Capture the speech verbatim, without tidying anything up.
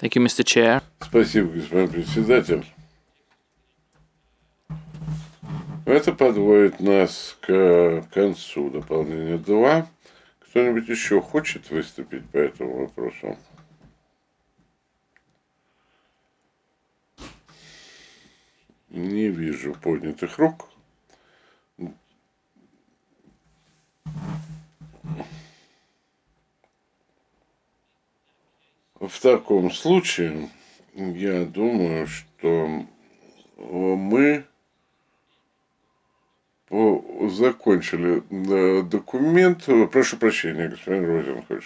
Thank you, мистер Chair. Спасибо, господин председатель. Это подводит нас к концу дополнения два. Кто-нибудь еще хочет выступить по этому вопросу? Не вижу поднятых рук. В таком случае, я думаю, что мы закончили документ. Прошу прощения, господин Розенхольц.